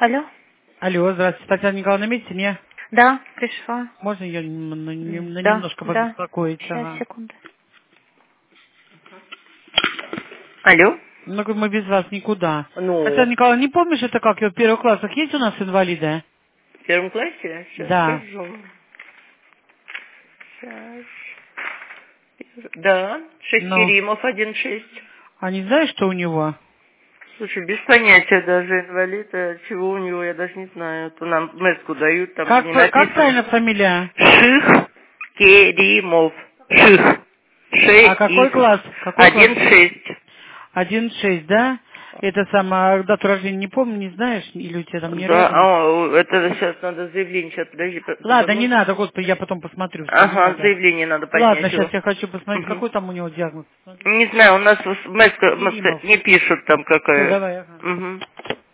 Алло? Алло, здравствуйте, Татьяна Николаевна, на месте, не? Да, пришла. Можно ее Да, немножко да. побеспокоить? Сейчас, Ага. секунду. Алло? Ну, говорю, мы без вас никуда. Татьяна Ну, Николаевна, не помнишь, это как в первых классах есть у нас инвалиды? в первом классе? Сейчас Да. скажу. Сейчас. Да, Ну, Шестеримов 1,6. а не знаешь, что у него? Слушай, без понятия даже инвалид, а чего у него, я даже не знаю. То нам меску дают, там Как, не как написано. правильно фамилия? Шихкеримов. Ших. А какой Ш-их. класс? Какой класс? 1,6. 1,6, да? Это самое, дату рождения не помню, не знаешь? Или у тебя там не Да, рядом? это сейчас надо заявление, сейчас, подожди, Ладно, не позвоню. надо, господи, я потом посмотрю, все, не Ага, надо. заявление надо Ладно, поднять сейчас его. я хочу посмотреть, Мгм. какой там у него диагноз. Посмотри. Не знаю, у нас меска Керимов. не пишут там Все, какая. давай, ага. Угу.